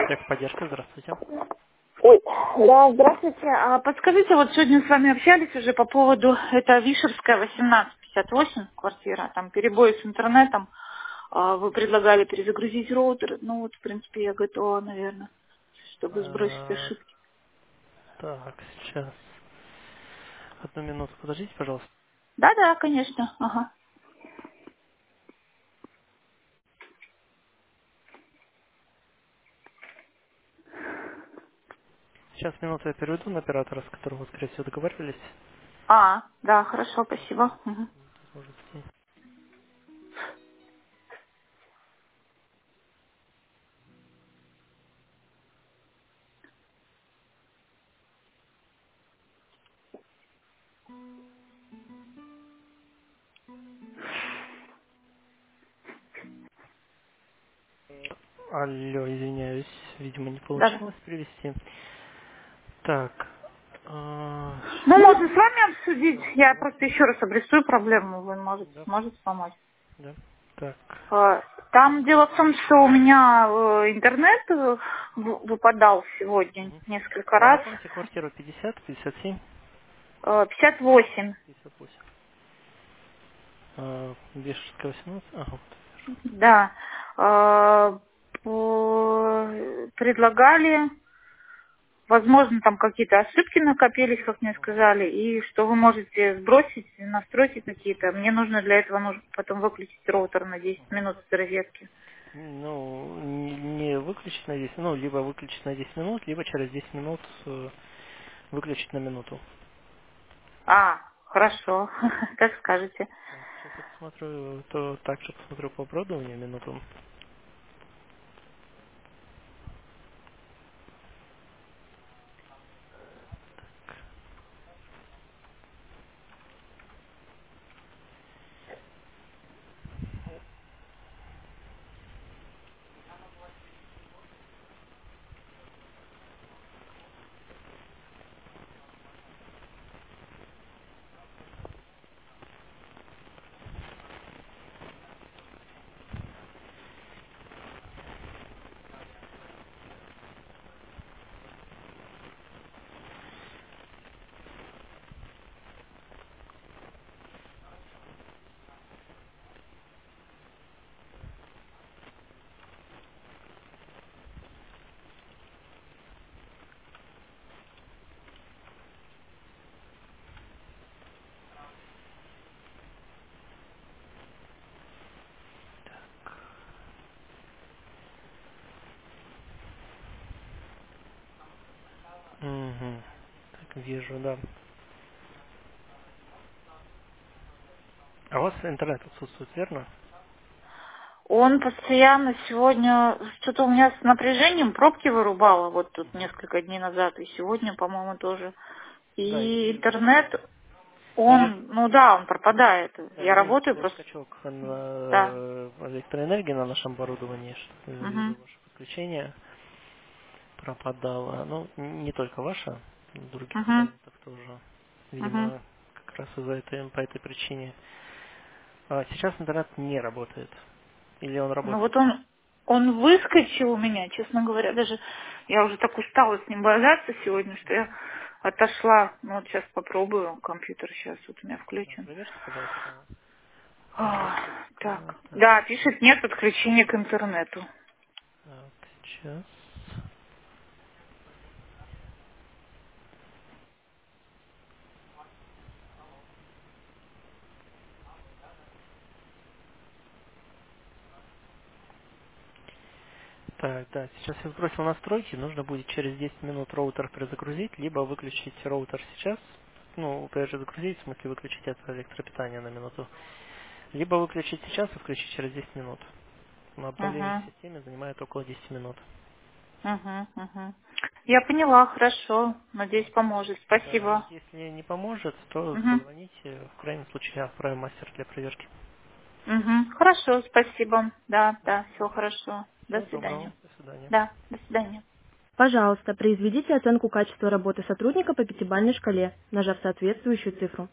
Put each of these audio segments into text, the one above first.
Техподдержка, здравствуйте. Ой, да, здравствуйте. Подскажите, вот сегодня с вами общались уже по поводу, это Вишерская, 1858, квартира, там перебои с интернетом. Вы предлагали перезагрузить роутер. Ну вот, в принципе, я готова, наверное, чтобы сбросить А, ошибки. так, сейчас. Одну минуту, подождите, пожалуйста. Да-да, конечно, ага. Сейчас минуту я переведу на оператора, с которым вы, скорее всего, договаривались. Да, хорошо, спасибо. Мгм. Может быть. Алло, извиняюсь, видимо, не Да-да. получилось перевести. Так, Ну, сейчас. можно с вами обсудить. Да, Я просто давайте. еще раз обрисую проблему. Вы Да, сможете помочь. да. Так. Там дело в том, что у меня интернет выпадал сегодня Мгм. несколько Вы раз. напомните, квартира 50, 57, 58, 58. Бешевская 18. Ага, вот вижу. да. Предлагали, возможно, там какие-то ошибки накопились, как мне сказали, и что вы можете сбросить настройки какие-то. Мне нужно для этого потом выключить роутер на 10 минут с розетки. Ну, не выключить на 10 минут, либо выключить на 10 минут, либо через 10 минут выключить на минуту. Хорошо, как скажете. Так, сейчас я посмотрю, то также посмотрю по оборудованию минуту. Угу. Так, вижу, да. А у вас интернет отсутствует, верно? Он постоянно сегодня, что-то у меня с напряжением пробки вырубало, вот тут несколько дней назад, и сегодня, по-моему, тоже. Да, я И вижу, что интернет, я вижу, он пропадает. да, Я я вижу, работаю что был просто, скачок да. на электроэнергии на нашем оборудовании, что из-за Угу, вашего подключения пропадало. Ну, не только ваша, других угу, абонентов тоже. угу. Видимо, как раз по этой причине. Сейчас интернет не работает. Или он Ну работает? вот он выскочил у меня, честно говоря, даже я уже так устала с ним базаться сегодня, что я отошла. Ну вот сейчас попробую, компьютер сейчас вот у меня включен. Проверьте, пожалуйста. А, Вишерская. так, Так, да, пишет нет подключения к интернету. так, сейчас. Так, да, сейчас я сбросил настройки. Нужно будет через 10 минут роутер перезагрузить, либо выключить роутер сейчас. Ну, перезагрузить, в смысле выключить это электропитание на минуту. Либо выключить сейчас и включить через 10 минут. Но обновление в Угу, системе занимает около 10 минут. угу, угу. Я поняла, хорошо. Надеюсь, поможет. Да, Спасибо. если не поможет, то Угу, позвоните. В крайнем случае отправим мастер для проверки. угу. Хорошо, спасибо. Да, да, все хорошо. До Всего доброго. свидания. До свидания. Да, до свидания. Пожалуйста, произведите оценку качества работы сотрудника по пятибалльной шкале, нажав соответствующую цифру.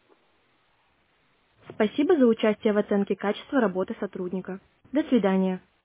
Спасибо за участие в оценке качества работы сотрудника. До свидания.